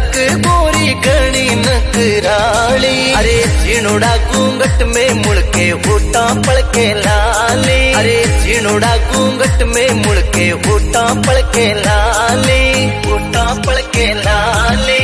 एक गोरी गणी नकराली। अरे चिनोड़ा घूंघट में मुड़के होटा पड़के लाली। अरे चिनोड़ा घूंघट में मुड़के होटा पड़के लाली, होटा पड़के लाली।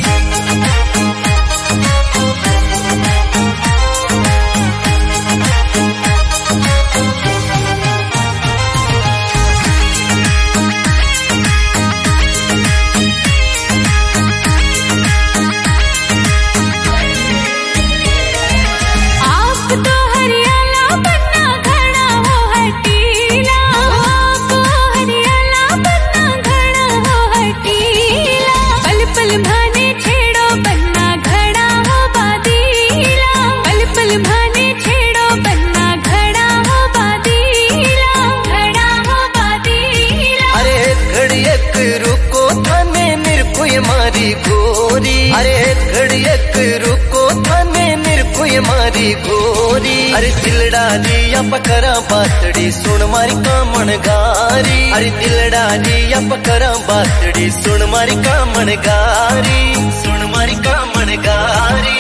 अरे घड़ी एक रुको थाने निरखुए मारी गोरी। अरे दिलड़ा दिया पकड़ा बातड़ी सुन मारी कामण गारी। अरे दिलड़ा दिया पकड़ा बातड़ी सुन मारी कामण गारी, सुन मारी कामण गारी।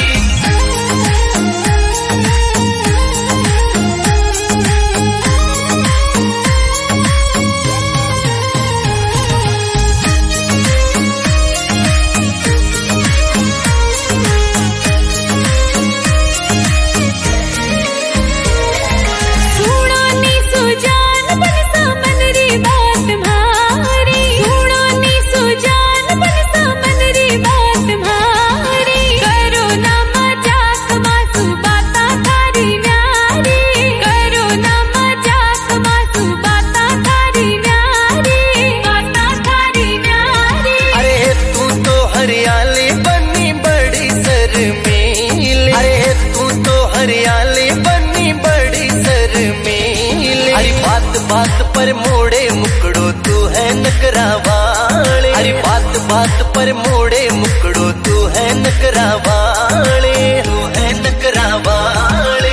बात पर मोड़े मुकड़ो तू है नकरावाले। अरे बात बात पर मोड़े मुकड़ो तू है नकरावाले, तू है नकरावाले।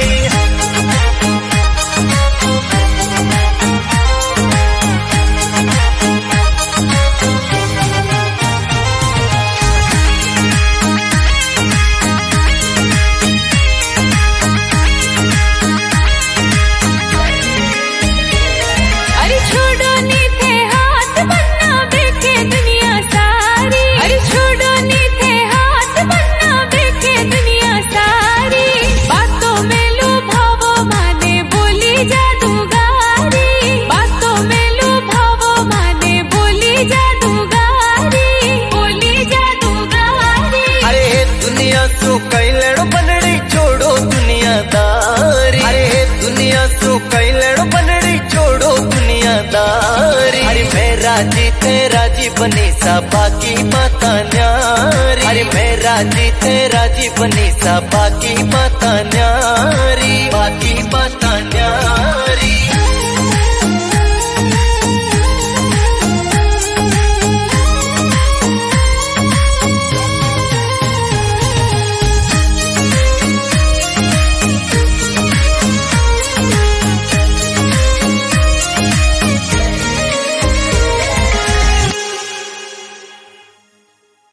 कैलड़ बनड़ी छोड़ो दुनियादारी। अरे दुनिया सो कैलड़ बनड़ी छोड़ो दुनियादारी। अरे मैं राजी थे राजी बनी सा बाकी माता न्यारी। अरे मैं राजी थे राजी बनी सा बाकी माता न्यारी।